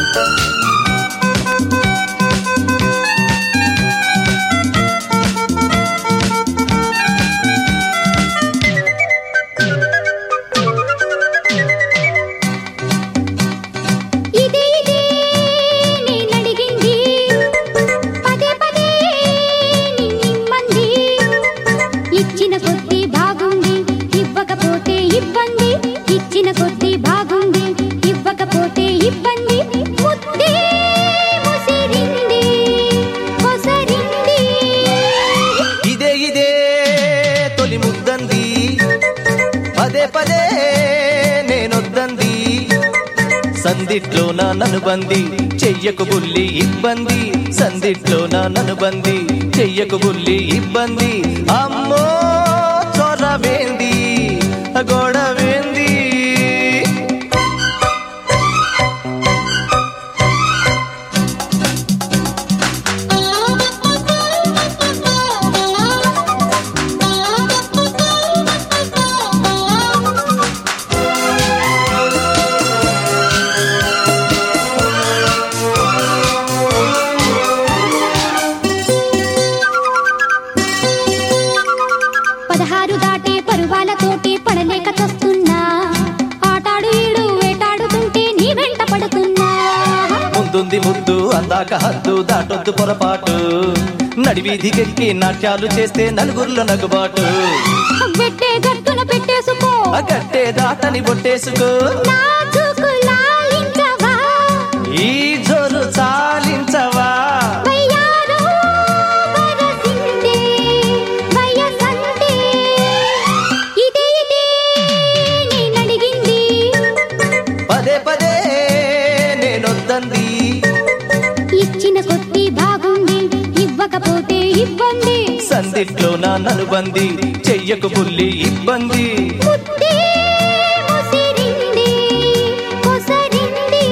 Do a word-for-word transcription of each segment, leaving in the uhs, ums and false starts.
పదే పదే నేనొద్దంది సందిట్లోన నన్ను బంది చెయ్యకు బుల్లి ఇబ్బంది సందిట్లోన నన్ను బంది చెయ్యకు బుల్లి ఇబ్బంది అమ్మో చొరవేంది గొడవేంది పదహారు దాటే పరువాలతోటి పడలేక చస్తున్నా ఆటాడు ఈడు వేటాడుతుంటే నీ వెంట పడుతున్నా ముందుంది ముద్దు అందాక హద్దు దాటొద్దు పొరపాటు నడివీధికెక్కి నాట్యాలు చేస్తే నలుగురిలో నగుబాటు పెట్టే గట్టున పెట్టేసుకో గట్టే దాటని బొట్టేసుకో నాజూకు లాలించవా ఈ జోరు చాలించవా వయ్యారో వరసిందే వయసందే ఇదే ఇదే నేనడిగింది పదే పదే నేనొద్దంది ఇచ్చిన కొద్ది బాగుంది ఇవ్వకపోతే ఇబ్బంది సందిట్లో నా ననుబంది చెయ్యకు బుల్లి ఇబ్బంది ముద్దే ముసిరింది కొసరింది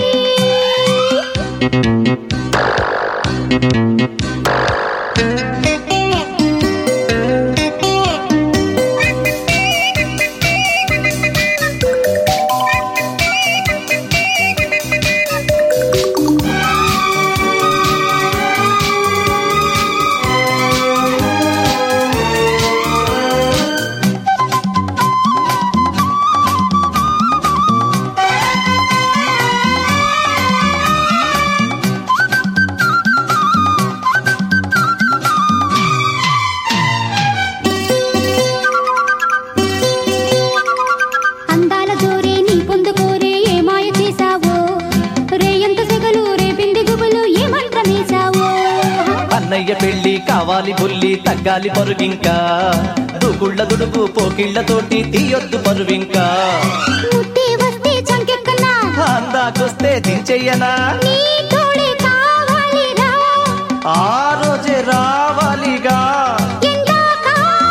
అందాల జోరే నీ పొందుకోరే ఏ మాయ చేశావో రేయంత సెగలు రేపింది గుబులు ఏ మంత్రమేశావో అన్నయ్య పెళ్లి కావాలి బుల్లి తగ్గాలి పరువింకా దూకుళ్ళ దుడుకు పోకిళ్లతోటి తీయొద్దు పరువింకా ముద్దే వస్తే చంకెక్కనా అందాకొస్తే దించెయ్యనా నీ తోడే కావాలిరా ఆ రోజే రావాలిగా ఎందాక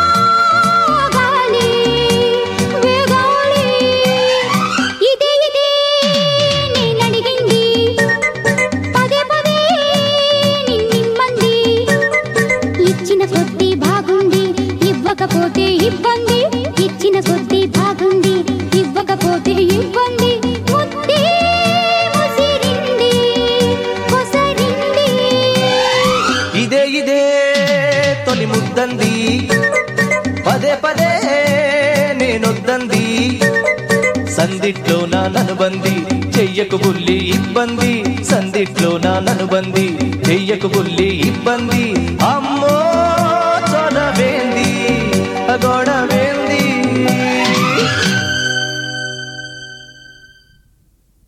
ఆగాలి వేగాలి ఇదే ఇదే నేనడిగింది పదే పదే నిన్నిమ్మంది ఇచ్చిన కొద్ది బాగుంది ఇవ్వకపోతే ఇబ్బంది ఇచ్చిన కొద్ది బాగుంది ఇవ్వకపోతే ఇబ్బంది ముద్దే ముసిరింది కొసరింది ఇదే ఇదే తొలి ముద్దంది పదే పదే నేనొద్దంది సందిట్లో నా ననుబంది చెయ్యకు బుల్లి ఇబ్బంది సందిట్లో నా ననుబంది చెయ్యకు బుల్లి